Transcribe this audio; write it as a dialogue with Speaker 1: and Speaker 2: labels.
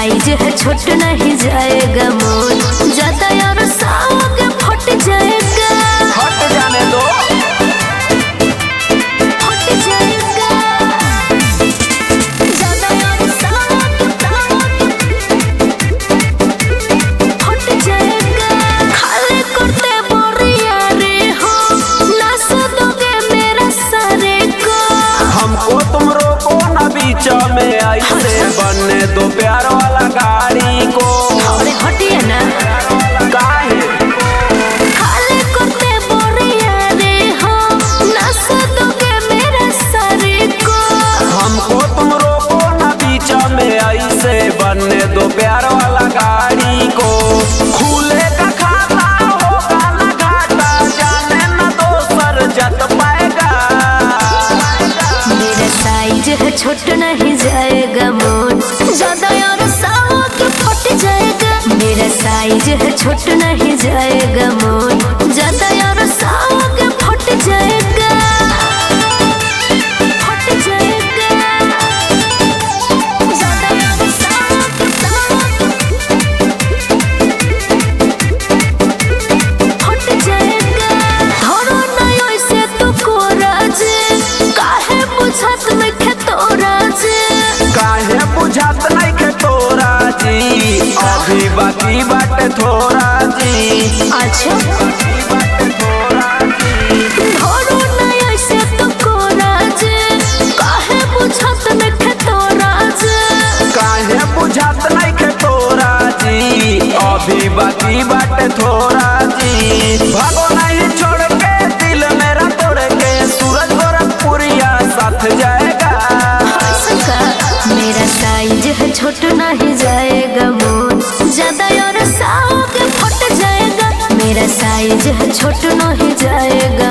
Speaker 1: Size है छोट नहीं जाएगा मोर, ज्यादा और साग फट जाएगा।
Speaker 2: फट जाने दो,
Speaker 1: फट जाएगा, ज्यादा और साग फट जाएगा। खाली करते बोरिया रे हो, नास दोगे मेरा सारे को।
Speaker 2: हमको तुम रोको ना बीच में, ऐसे बनने दो प्यार वाला गाड़ी को।
Speaker 1: अरे हटिए ना,
Speaker 2: काहे
Speaker 1: खाली करते बोरिया रे हो, नास दोगे मेरा सारे को।
Speaker 2: हमको तुम रोको ना बीच में, ऐसे बनने दो प्यार वाला गाड़ी को। खुले का खाता होगा ना घाटा, जाने ना दोसर जत पाएगा।
Speaker 1: मेरा साइज है छोट नहीं जाएगा मोर, ज्यादा और साग फट जाएगा। मेरा साइज है छोट नहीं जाएगा मोर, ज्यादा और साग फट जाएगा, फट जाएगा, ज्यादा और साग फट जाएगा। धरो नहीं ऐसे तो कोराज, काहे बुझत में खेतोराज।
Speaker 2: काहे बुझात नहीं के तोरा जी, अभी बाकी बाटे थोड़ा जी।
Speaker 1: अच्छा,
Speaker 2: बाकी बाटे थोड़ा जी।
Speaker 1: धरो नहीं ऐसे तो कोराज, काहे बुझत में खेतोराज।
Speaker 2: काहे बुझात नहीं के तोरा जी, अभी बाकी बाटे थोड़ा जी। भागो नहीं छोड़ के दिल मेरा तोड़ के, सूरज गोरखपुरिया साथ जाएगा।
Speaker 1: मेरा साइज है छोट नहीं जाएगा मोर, ज्यादा और साग फट जाएगा। मेरा साइज है छोट नहीं जाएगा